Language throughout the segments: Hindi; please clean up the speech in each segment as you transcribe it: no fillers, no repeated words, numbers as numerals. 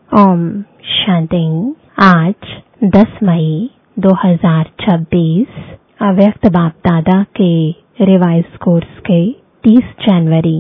ओम शांति। आज 10 मई 2026 अव्यक्त बाप दादा के रिवाइज कोर्स के 30 जनवरी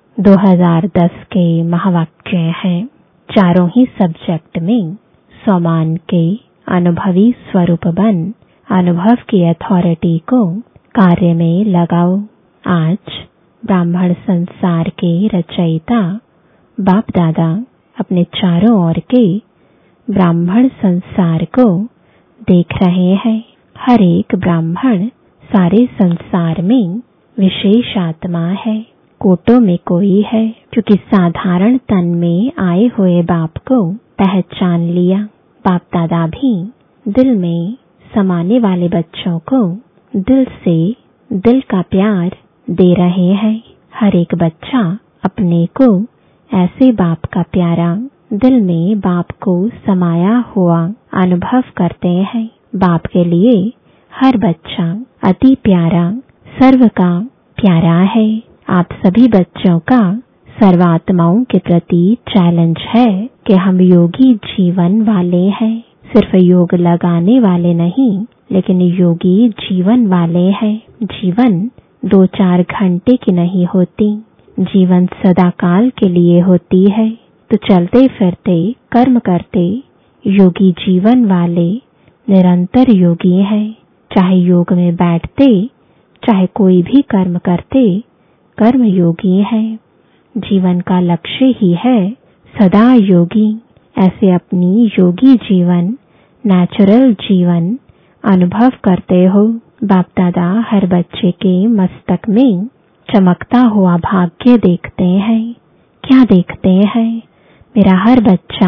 2010 के महावाक्य हैं। चारों ही सब्जेक्ट में स्वमान के अनुभवी स्वरूप बन अनुभव की अथॉरिटी को कार्य में लगाओ। आज ब्राह्मण संसार के रचयिता बाप दादा अपने चारों ओर के ब्राह्मण संसार को देख रहे हैं। हर एक ब्राह्मण सारे संसार में विशेष आत्मा है, कोटों में कोई है, क्योंकि साधारण तन में आए हुए बाप को पहचान लिया। बाप दादा भी दिल में समाने वाले बच्चों को दिल से दिल का प्यार दे रहे हैं। हर एक बच्चा अपने को ऐसे बाप का प्यारा दिल में बाप को समाया हुआ अनुभव करते हैं। बाप के लिए हर बच्चा अति प्यारा, सर्व का प्यारा है। आप सभी बच्चों का सर्वात्माओं के प्रति चैलेंज है कि हम योगी जीवन वाले हैं। सिर्फ योग लगाने वाले नहीं, लेकिन योगी जीवन वाले हैं। जीवन 2-4 घंटे की नहीं होती, जीवन सदाकाल के लिए होती है। तो चलते फिरते कर्म करते योगी जीवन वाले निरंतर योगी हैं। चाहे योग में बैठते, चाहे कोई भी कर्म करते, कर्म योगी है। जीवन का लक्ष्य ही है सदा योगी। ऐसे अपनी योगी जीवन, नेचुरल जीवन अनुभव करते हो। बाप दादा हर बच्चे के मस्तक में चमकता हुआ भाग्य देखते हैं। क्या देखते हैं? मेरा हर बच्चा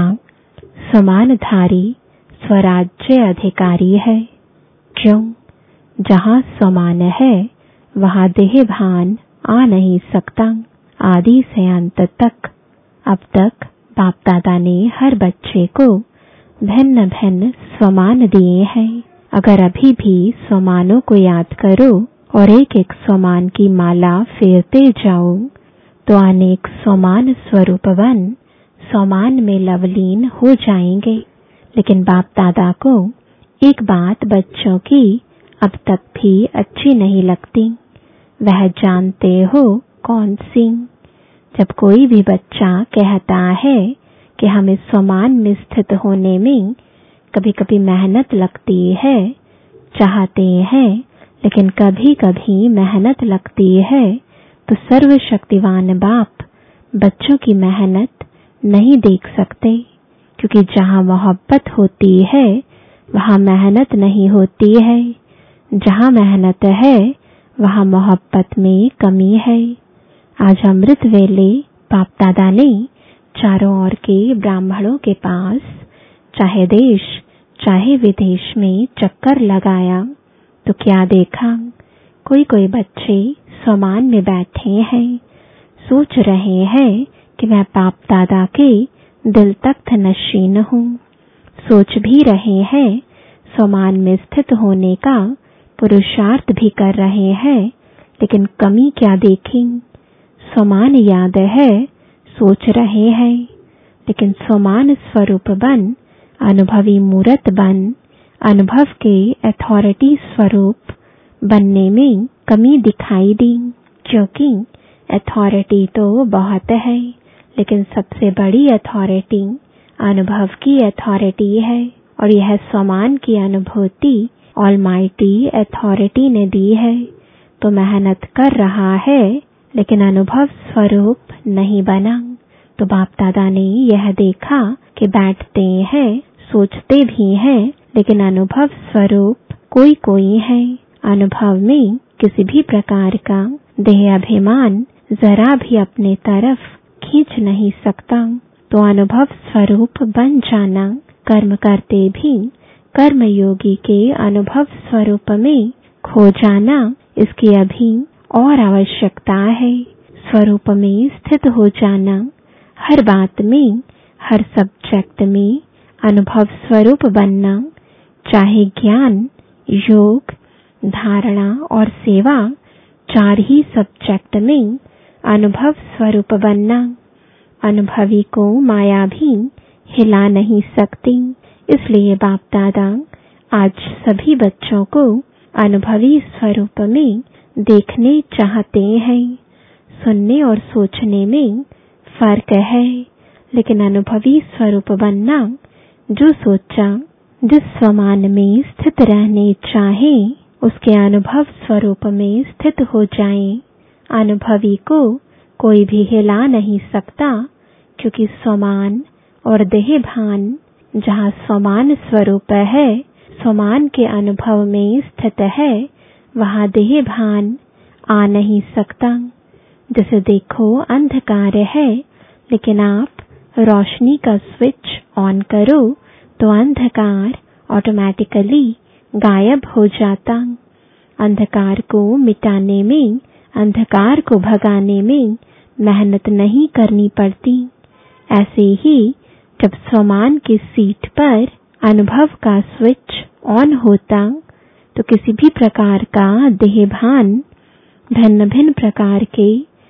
समानधारी स्वराज्य अधिकारी है। क्यों? जहाँ समान है वहाँ देह भान आ नहीं सकता। आदि से अंत तक अब तक बाप दादा ने हर बच्चे को भिन्न भिन्न स्वमान दिए हैं। अगर अभी भी स्वमानों को याद करो और एक एक स्वमान की माला फेरते जाओ तो अनेक स्वमान स्वरूपवन स्वमान में लवलीन हो जाएंगे। लेकिन बाप दादा को एक बात बच्चों की अब तक भी अच्छी नहीं लगती। वह जानते हो कौन सी? जब कोई भी बच्चा कहता है कि हमें स्वमान में स्थित होने में कभी कभी मेहनत लगती है, चाहते हैं, लेकिन कभी कभी मेहनत लगती है, तो सर्वशक्तिवान बाप बच्चों की मेहनत नहीं देख सकते, क्योंकि जहाँ मोहब्बत होती है वहाँ मेहनत नहीं होती है। जहाँ मेहनत है वहाँ मोहब्बत में कमी है। आज अमृत वेले बाप दादा ने चारों ओर के ब्राह्मणों के पास चाहे देश चाहे विदेश में चक्कर लगाया तो क्या देखा? कोई कोई बच्चे स्वमान में बैठे हैं, सोच रहे हैं कि मैं बाप दादा के दिल तख्त नशीन हूँ। सोच भी रहे हैं, स्वमान में स्थित होने का पुरुषार्थ भी कर रहे हैं, लेकिन कमी क्या देखी? स्वमान याद है, सोच रहे हैं, लेकिन स्वमान स्वरूप बन, अनुभवी मूर्त बन, अनुभव के अथॉरिटी स्वरूप बनने में कमी दिखाई दी। क्योंकि अथॉरिटी तो बहुत है, लेकिन सबसे बड़ी अथॉरिटी अनुभव की अथॉरिटी है, और यह स्वमान की अनुभूति ऑलमाइटी अथॉरिटी ने दी है। तो मेहनत कर रहा है, लेकिन अनुभव स्वरूप नहीं बना। तो बाप दादा ने यह देखा कि बैठते हैं, सोचते भी हैं, लेकिन अनुभव स्वरूप कोई कोई है। अनुभव में किसी भी प्रकार का देह अभिमान जरा भी अपने तरफ खींच नहीं सकता। तो अनुभव स्वरूप बन जाना, कर्म करते भी कर्म योगी के अनुभव स्वरूप में खो जाना, इसकी अभी और आवश्यकता है। स्वरूप में स्थित हो जाना, हर बात में, हर सब्जेक्ट में अनुभव स्वरूप बनना, चाहे ज्ञान, योग, धारणा और सेवा, 4 ही सब्जेक्ट में अनुभव स्वरूप बनना। अनुभवी को माया भी हिला नहीं सकती। इसलिए बाप दादा आज सभी बच्चों को अनुभवी स्वरूप में देखने चाहते हैं। सुनने और सोचने में फर्क है, लेकिन अनुभवी स्वरूप बनना, जो सोचा, जिस स्वमान में स्थित रहने चाहे उसके अनुभव स्वरूप में स्थित हो जाए। अनुभवी को कोई भी हिला नहीं सकता, क्योंकि स्वमान और देह भान जहाँ स्वमान स्वरूप है, स्वमान के अनुभव में स्थित है, वहाँ देह भान आ नहीं सकता। जैसे देखो अंधकार है, लेकिन आप रोशनी का स्विच ऑन करो तो अंधकार ऑटोमेटिकली गायब हो जाता। अंधकार को मिटाने में, अंधकार को भगाने में मेहनत नहीं करनी पड़ती। ऐसे ही जब स्वमान की सीट पर अनुभव का स्विच ऑन होता तो किसी भी प्रकार का देहभान, भिन्न भिन्न प्रकार के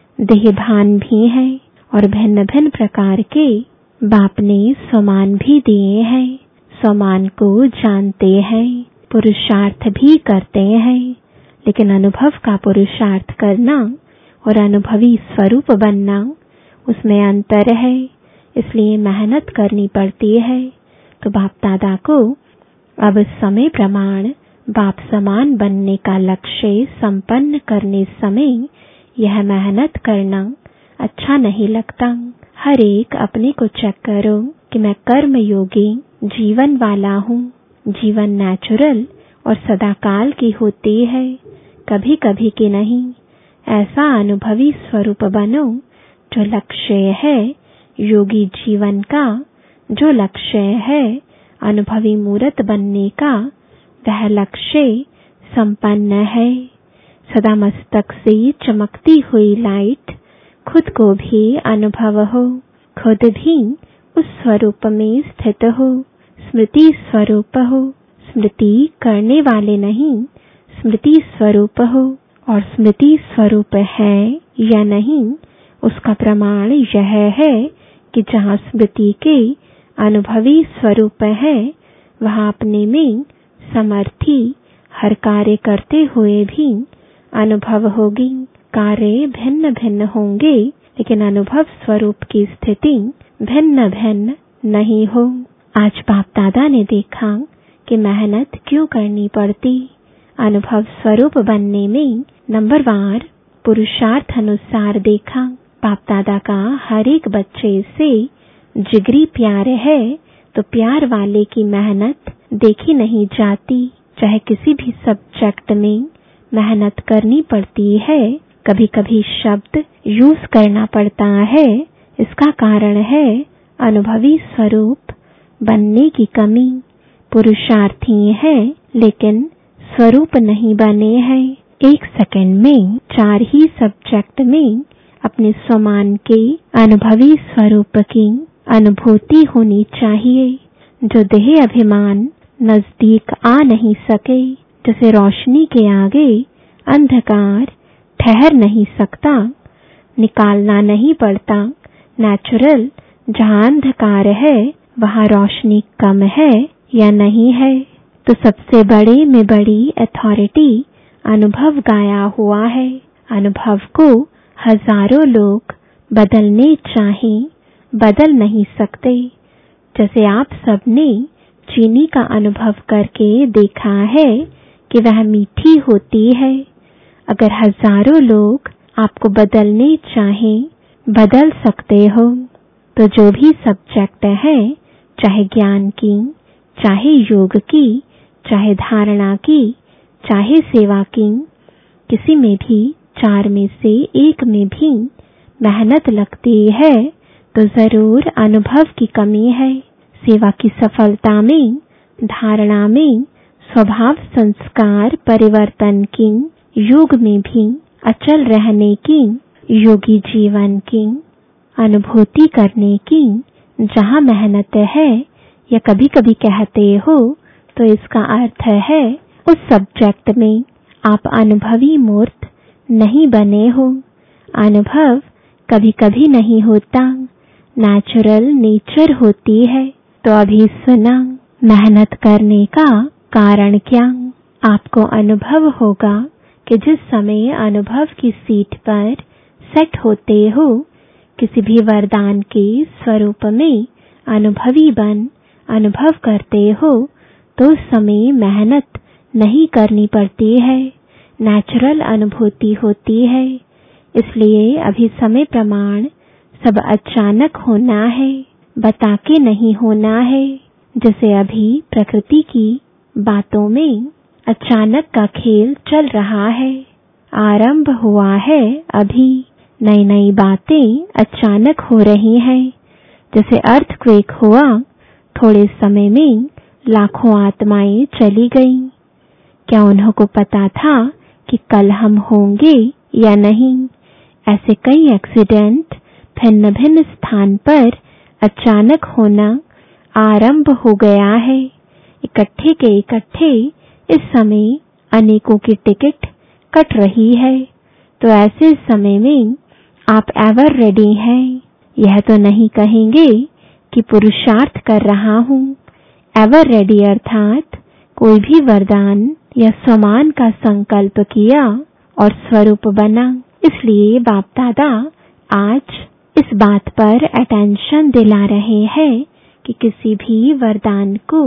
देहभान भी है और भिन्न भिन्न प्रकार के बाप ने स्वमान भी दिए हैं। स्वमान को जानते हैं, पुरुषार्थ भी करते हैं, लेकिन अनुभव का पुरुषार्थ करना और अनुभवी स्वरूप बनना, उसमें अंतर है। इसलिए मेहनत करनी पड़ती है। तो बाप दादा को अब समय प्रमाण बाप समान बनने का लक्ष्य संपन्न करने समय यह मेहनत करना अच्छा नहीं लगता। हर एक अपने को चेक करो कि मैं कर्म योगी जीवन वाला हूँ। जीवन नेचुरल और सदाकाल की होती है, कभी कभी की नहीं। ऐसा अनुभवी स्वरूप बनो जो लक्ष्य है योगी जीवन का, जो लक्ष्य है अनुभवी मूर्त बनने का, वह लक्ष्य संपन्न है। सदा मस्तक से चमकती हुई लाइट खुद को भी अनुभव हो, खुद भी उस स्वरूप में स्थित हो, स्मृति स्वरूप हो। स्मृति करने वाले नहीं, स्मृति स्वरूप हो। और स्मृति स्वरूप है या नहीं, उसका प्रमाण यह है कि जहाँ स्मृति के अनुभवी स्वरूप है, वहाँ अपने में समर्थी हर कार्य करते हुए भी अनुभव होगी। कार्य भिन्न भिन्न होंगे, लेकिन अनुभव स्वरूप की स्थिति भिन्न भिन्न नहीं हो। आज बाप दादा ने देखा कि मेहनत क्यों करनी पड़ती। अनुभव स्वरूप बनने में नंबरवार पुरुषार्थ अनुसार देखा। बाप दादा का हर एक बच्चे से जिगरी प्यार है, तो प्यार वाले की मेहनत देखी नहीं जाती। चाहे किसी भी सब्जेक्ट में मेहनत करनी पड़ती है, कभी कभी शब्द यूज करना पड़ता है। इसका कारण है अनुभवी स्वरूप बनने की कमी। पुरुषार्थी है, लेकिन स्वरूप नहीं बने हैं। एक सेकंड में 4 ही सब्जेक्ट में अपने स्वमान के अनुभवी स्वरूप की अनुभूति होनी चाहिए, जो देह अभिमान नजदीक आ नहीं सके। जैसे रोशनी के आगे अंधकार ठहर नहीं सकता, निकालना नहीं पड़ता। नेचुरल जहाँ अंधकार है, वहाँ रोशनी कम है या नहीं है। तो सबसे बड़े में बड़ी अथॉरिटी अनुभव गाया हुआ है। अनुभव को हजारों लोग बदलने चाहें, बदल नहीं सकते। जैसे आप सबने चीनी का अनुभव करके देखा है कि वह मीठी होती है। अगर हजारों लोग आपको बदलने चाहें, बदल सकते हो। तो जो भी सब्जेक्ट है, चाहे ज्ञान की, चाहे योग की, चाहे धारणा की, चाहे सेवा की, किसी में भी 4 में से 1 में भी मेहनत लगती है, तो जरूर अनुभव की कमी है। सेवा की सफलता में, धारणा में, स्वभाव संस्कार परिवर्तन की, योग में भी अचल रहने की, योगी जीवन की अनुभूति करने की जहाँ मेहनत है, या कभी कभी कहते हो तो इसका अर्थ है उस सब्जेक्ट में आप अनुभवी मूर्त नहीं बने हो। अनुभव कभी कभी नहीं होता, नेचुरल नेचर होती है। तो अभी सुना मेहनत करने का कारण क्या। आपको अनुभव होगा कि जिस समय अनुभव की सीट पर सेट होते हो, किसी भी वरदान के स्वरूप में अनुभवी बन अनुभव करते हो, तो उस समय मेहनत नहीं करनी पड़ती है, नेचुरल अनुभूति होती है। इसलिए अभी समय प्रमाण सब अचानक होना है, बता के नहीं होना है। जैसे अभी प्रकृति की बातों में अचानक का खेल चल रहा है, आरंभ हुआ है। अभी नई नई बातें अचानक हो रही हैं। जैसे अर्थक्वेक हुआ, थोड़े समय में लाखों आत्माएं चली गईं। क्या उन्हों को पता था कि कल हम होंगे या नहीं? ऐसे कई एक्सीडेंट भिन्न भिन्न स्थान पर अचानक होना आरंभ हो गया है। इकट्ठे के इकट्ठे इस समय अनेकों की टिकट कट रही है। तो ऐसे समय में आप एवर रेडी हैं। यह तो नहीं कहेंगे कि पुरुषार्थ कर रहा हूँ। एवर रेडी अर्थात कोई भी वरदान या समान का संकल्प किया और स्वरूप बना। इसलिए बाप दादा आज इस बात पर अटेंशन दिला रहे हैं कि किसी भी वरदान को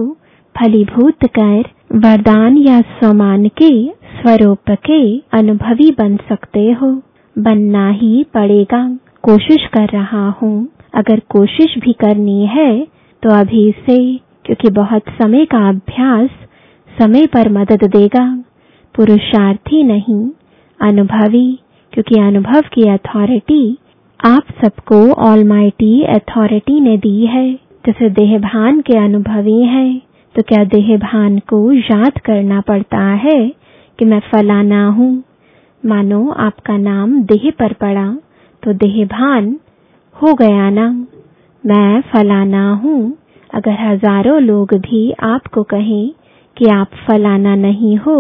फलीभूत कर वरदान या समान के स्वरूप के अनुभवी बन सकते हो। बनना ही पड़ेगा। कोशिश कर रहा हूँ। अगर कोशिश भी करनी है तो अभी से, क्योंकि बहुत समय का अभ्यास समय पर मदद देगा। पुरुषार्थी नहीं, अनुभवी, क्योंकि अनुभव की अथॉरिटी आप सबको ऑलमाइटी अथॉरिटी ने दी है। जैसे देहभान के अनुभवी हैं, तो क्या देहभान को याद करना पड़ता है कि मैं फलाना हूँ? मानो आपका नाम देह पर पड़ा तो देहभान हो गया ना, मैं फलाना हूँ। अगर हजारों लोग भी आपको कहें कि आप फलाना नहीं हो,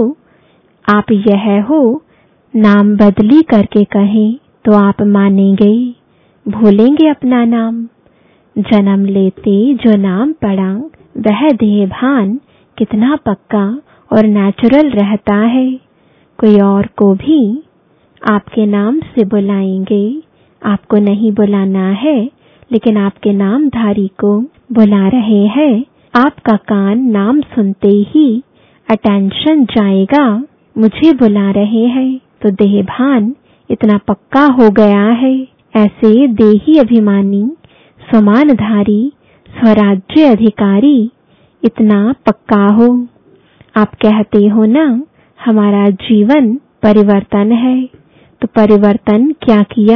आप यह हो, नाम बदली करके कहें तो आप मानेंगे? भूलेंगे अपना नाम? जन्म लेते जो नाम पड़ा वह देहभान कितना पक्का और नेचुरल रहता है। कोई और को भी आपके नाम से बुलाएंगे, आपको नहीं बुलाना है, लेकिन आपके नामधारी को बुला रहे हैं। आपका कान नाम सुनते ही अटेंशन जाएगा, मुझे बुला रहे हैं। तो देहभान इतना पक्का हो गया है। ऐसे देही अभिमानी, समानधारी, स्वराज्य अधिकारी इतना पक्का हो। आप कहते हो ना, हमारा जीवन परिवर्तन है। तो परिवर्तन क्या किया?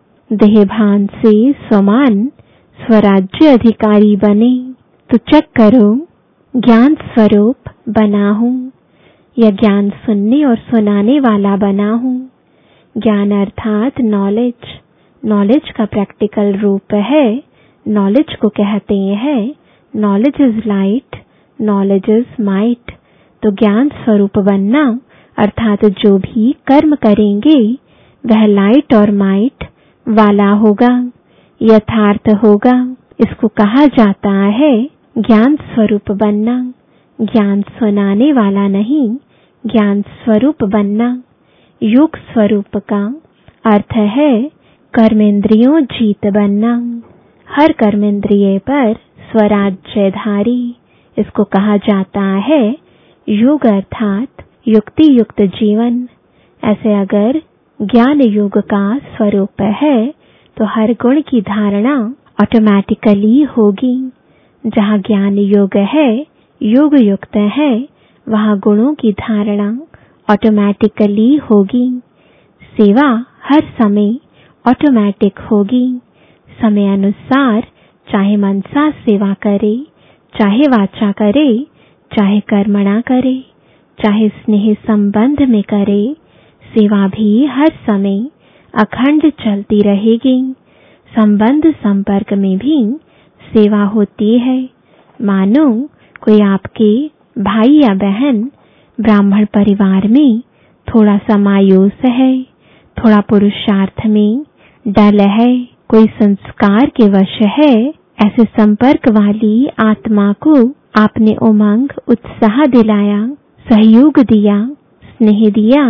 देहभान से समान स्वराज्य अधिकारी बने। तो चेक करो, ज्ञान स्वरूप बना हूँ या ज्ञान सुनने और सुनाने वाला बना हूँ। ज्ञान अर्थात नॉलेज। नॉलेज का प्रैक्टिकल रूप है। नॉलेज को कहते हैं knowledge is light, knowledge is might. तो ज्ञान स्वरूप बनना अर्थात जो भी कर्म करेंगे वह लाइट और माइट वाला होगा, यथार्थ होगा। इसको कहा जाता है ज्ञान स्वरूप बनना। ज्ञान सुनाने वाला नहीं, ज्ञान स्वरूप बनना। योग स्वरूप का अर्थ है कर्मेंद्रियों जीत बनना। हर कर्मेंद्रिय पर स्वराज्यधारी। इसको कहा जाता है योग अर्थात युक्ति युक्त जीवन। ऐसे अगर ज्ञान योग का स्वरूप है तो हर गुण की धारणा ऑटोमेटिकली होगी। जहाँ ज्ञान योग है, योग युक्त है, वहाँ गुणों की धारणा ऑटोमेटिकली होगी। सेवा हर समय ऑटोमेटिक होगी। समय अनुसार चाहे मनसा सेवा करे, चाहे वाचा करे, चाहे कर्मणा करे, चाहे स्नेह संबंध में करे, सेवा भी हर समय अखंड चलती रहेगी। संबंध संपर्क में भी सेवा होती है। मानो कोई आपके भाई या बहन ब्राह्मण परिवार में थोड़ा सा मायूस है, थोड़ा पुरुषार्थ में डल है, कोई संस्कार के वश है, ऐसे संपर्क वाली आत्मा को आपने उमंग, उत्साह दिलाया, सहयोग दिया, स्नेह दिया।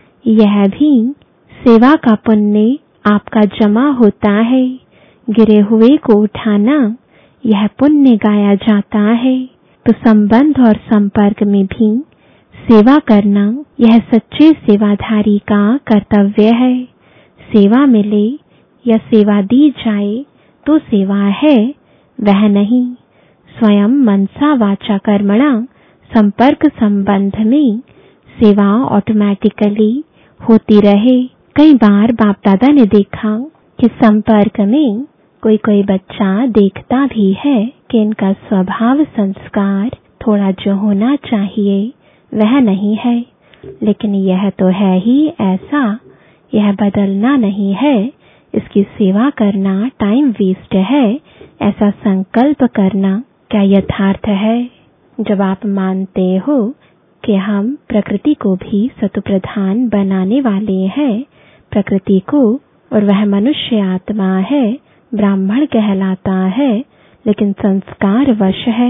यह भी सेवा का पुण्य आपका जमा होता है। गिरे हुए को उठाना, यह पुण्य गाया जाता है। तो संबंध और संपर्क में भी सेवा करना, यह सच्चे सेवाधारी का कर्तव्य है। सेवा मिले या सेवा दी जाए तो सेवा है, वह नहीं। स्वयं मनसा वाचा कर्मणा संपर्क संबंध में सेवा ऑटोमेटिकली होती रहे। कई बार बाप दादा ने देखा कि संपर्क में कोई कोई बच्चा देखता भी है कि इनका स्वभाव संस्कार थोड़ा जो होना चाहिए वह नहीं है, लेकिन यह तो है ही ऐसा, यह बदलना नहीं है, इसकी सेवा करना टाइम वेस्ट है, ऐसा संकल्प करना क्या यथार्थ है? जब आप मानते हो कि हम प्रकृति को भी सत्प्रधान बनाने वाले हैं, प्रकृति को, और वह मनुष्य आत्मा है, ब्राह्मण कहलाता है, लेकिन संस्कार वश है।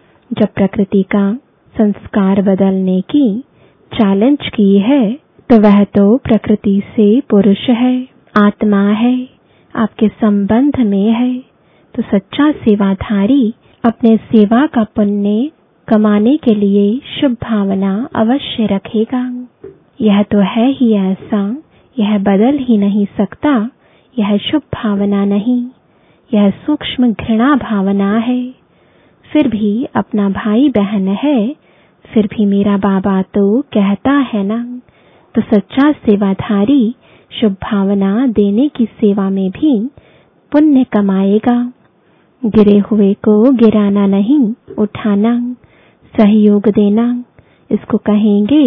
जब प्रकृति का संस्कार बदलने की चैलेंज की है तो वह तो प्रकृति से पुरुष है, आत्मा है, आपके संबंध में है। तो सच्चा सेवाधारी अपने सेवा का पुण्य कमाने के लिए शुभ भावना अवश्य रखेगा। यह तो है ही ऐसा, यह बदल ही नहीं सकता। यह शुभ भावना नहीं, यह सूक्ष्म घृणा भावना है। फिर भी अपना भाई बहन है, फिर भी मेरा बाबा तो कहता है ना। तो सच्चा सेवाधारी शुभ भावना देने की सेवा में भी पुण्य कमाएगा। गिरे हुए को गिराना नहीं, उठाना, सहयोग देना, इसको कहेंगे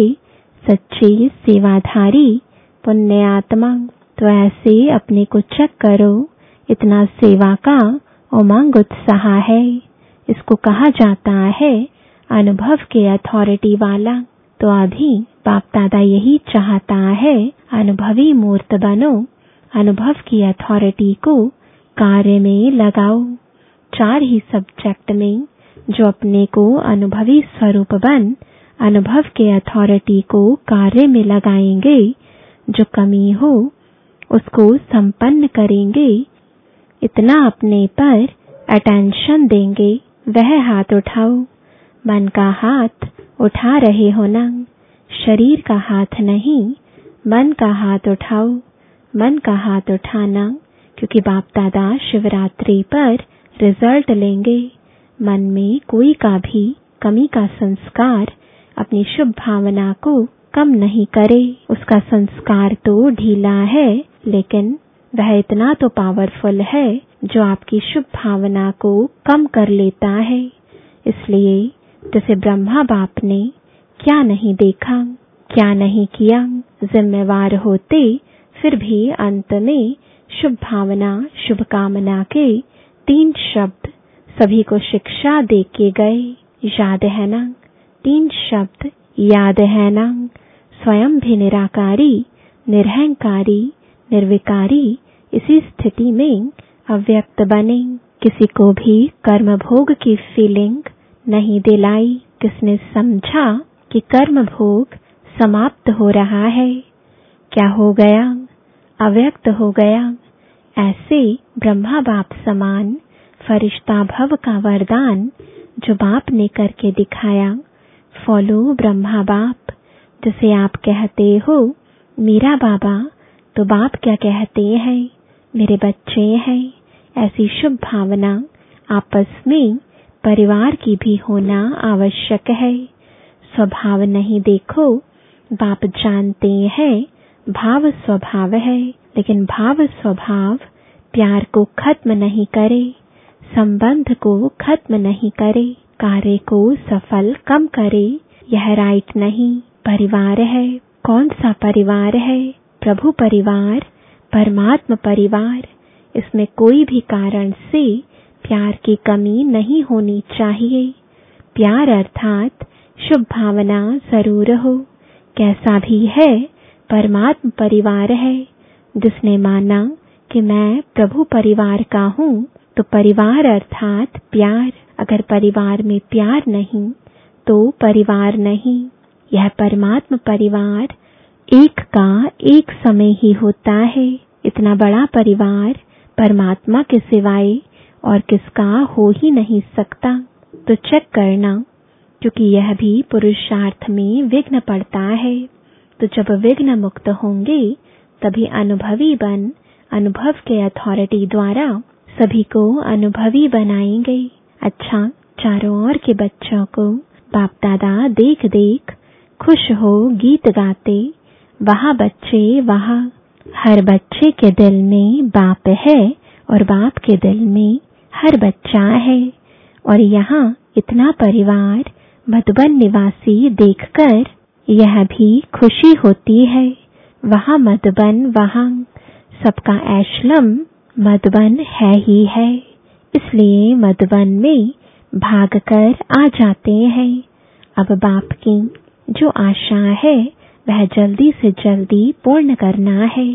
सच्ची सेवाधारी पुण्य आत्मा। तो ऐसे अपने को चेक करो, इतना सेवा का उमंग उत्साह है, इसको कहा जाता है अनुभव के अथॉरिटी वाला। तो अभी बाप दादा यही चाहता है, अनुभवी मूर्त बनो, अनुभव की अथॉरिटी को कार्य में लगाओ। 4 ही सब्जेक्ट में जो अपने को अनुभवी स्वरूप बन अनुभव के अथॉरिटी को कार्य में लगाएंगे, जो कमी हो उसको संपन्न करेंगे, इतना अपने पर अटेंशन देंगे, वह हाथ उठाओ। मन का हाथ उठा रहे हो ना, शरीर का हाथ नहीं, मन का हाथ उठाओ। मन का हाथ उठाना, क्योंकि बाप दादा शिवरात्रि पर रिजल्ट लेंगे। मन में कोई का भी कमी का संस्कार अपनी शुभ भावना को कम नहीं करे। उसका संस्कार तो ढीला है, लेकिन वह इतना तो पावरफुल है जो आपकी शुभ भावना को कम कर लेता है। इसलिए जैसे ब्रह्मा बाप ने क्या नहीं देखा, क्या नहीं किया, जिम्मेवार होते फिर भी अंत में शुभ भावना, शुभ कामना के 3 शब्द सभी को शिक्षा दे के गए। याद है ना? 3 शब्द याद है ना? स्वयं भी निराकारी, निरहंकारी, निर्विकारी, इसी स्थिति में अव्यक्त बने। किसी को भी कर्म भोग की फीलिंग नहीं दिलाई। किसने समझा कि कर्म भोग समाप्त हो रहा है? क्या हो गया? अव्यक्त हो गया। ऐसे ब्रह्मा बाप समान फरिश्ता भव का वरदान जो बाप ने करके दिखाया, फॉलो ब्रह्मा बाप। जैसे आप कहते हो मेरा बाबा, तो बाप क्या कहते हैं? मेरे बच्चे हैं। ऐसी शुभ भावना आपस में परिवार की भी होना आवश्यक है। स्वभाव नहीं देखो, बाप जानते हैं भाव स्वभाव है, लेकिन भाव स्वभाव प्यार को खत्म नहीं करे, संबंध को खत्म नहीं करे, कार्य को सफल कम करे। यह राइट नहीं। परिवार है, कौन सा परिवार है? प्रभु परिवार, परमात्मा परिवार। इसमें कोई भी कारण से प्यार की कमी नहीं होनी चाहिए। प्यार अर्थात शुभ भावना जरूर हो। कैसा भी है, परमात्मा परिवार है। जिसने माना कि मैं प्रभु परिवार का हूँ, तो परिवार अर्थात प्यार। अगर परिवार में प्यार नहीं तो परिवार नहीं। यह परमात्मा परिवार एक का एक समय ही होता है। इतना बड़ा परिवार परमात्मा के सिवाय और किसका हो ही नहीं सकता। तो चेक करना, क्योंकि यह भी पुरुषार्थ में विघ्न पड़ता है। तो जब विघ्न मुक्त होंगे तभी अनुभवी बन अनुभव के अथॉरिटी द्वारा सभी को अनुभवी बनाएंगे। अच्छा, चारों ओर के बच्चों को बाप दादा देख देख खुश हो गीत गाते, वहाँ बच्चे वहाँ। हर बच्चे के दिल में बाप है और बाप के दिल में हर बच्चा है। और यहाँ इतना परिवार मधुबन निवासी देखकर यह भी खुशी होती है। वहाँ मधुबन, वहाँ सबका एशलम मधुबन है ही है। इसलिए मधुबन में भागकर आ जाते हैं। अब बाप की जो आशा है वह जल्दी से जल्दी पूर्ण करना है।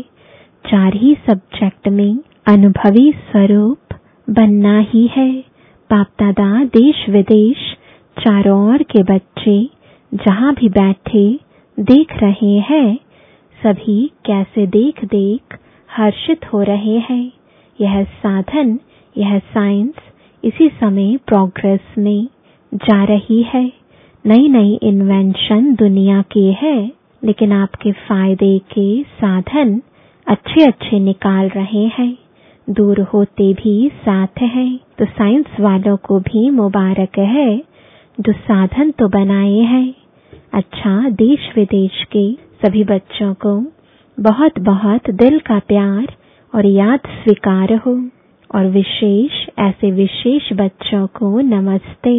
4 ही सब्जेक्ट में अनुभवी स्वरूप बनना ही है। बाप दादा देश विदेश चारों ओर के बच्चे जहाँ भी बैठे देख रहे हैं, सभी कैसे देख देख हर्षित हो रहे हैं। यह साधन, यह साइंस इसी समय प्रोग्रेस में जा रही है। नई नई इन्वेंशन दुनिया के है, लेकिन आपके फायदे के साधन अच्छे अच्छे निकाल रहे हैं। दूर होते भी साथ हैं। तो साइंस वालों को भी मुबारक है जो साधन तो बनाए हैं। अच्छा, देश विदेश के सभी बच्चों को बहुत बहुत दिल का प्यार और याद स्वीकार हो। और विशेष ऐसे विशेष बच्चों को नमस्ते।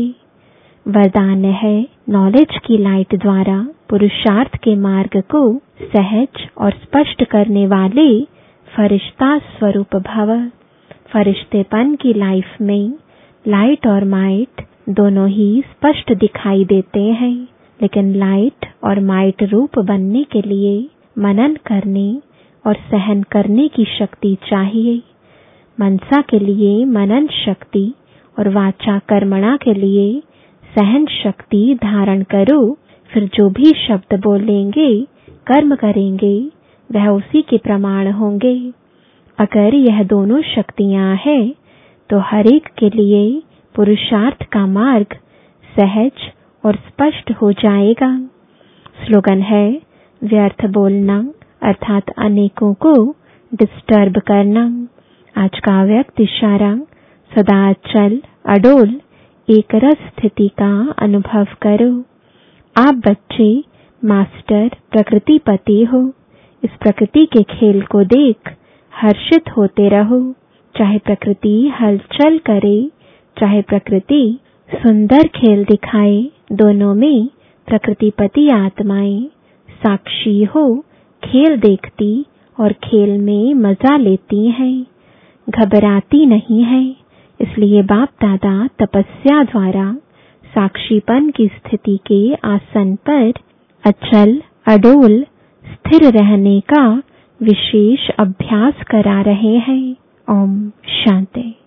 वरदान है नॉलेज की लाइट द्वारा पुरुषार्थ के मार्ग को सहज और स्पष्ट करने वाले फरिश्ता स्वरूप भव। फरिश्तेपन की लाइफ में लाइट और माइट दोनों ही स्पष्ट दिखाई देते हैं, लेकिन लाइट और माइट रूप बनने के लिए मनन करने और सहन करने की शक्ति चाहिए। मनसा के लिए मनन शक्ति और वाचा कर्मणा के लिए सहन शक्ति धारण करो। फिर जो भी शब्द बोलेंगे, कर्म करेंगे, वह उसी के प्रमाण होंगे। अगर यह दोनों शक्तियां हैं तो हर एक के लिए पुरुषार्थ का मार्ग सहज और स्पष्ट हो जाएगा। स्लोगन है व्यर्थ बोलना अर्थात अनेकों को डिस्टर्ब करना। आज का व्यक्त इशारा, सदा अचल अडोल एक रस स्थिति का अनुभव करो। आप बच्चे मास्टर प्रकृतिपति हो। इस प्रकृति के खेल को देख हर्षित होते रहो। चाहे प्रकृति हलचल करे, चाहे प्रकृति सुंदर खेल दिखाए, दोनों में प्रकृतिपति आत्माएं साक्षी हो खेल देखती और खेल में मजा लेती हैं, घबराती नहीं है। इसलिए बाप दादा तपस्या द्वारा साक्षीपन की स्थिति के आसन पर अचल अडोल स्थिर रहने का विशेष अभ्यास करा रहे हैं। ओम शांति।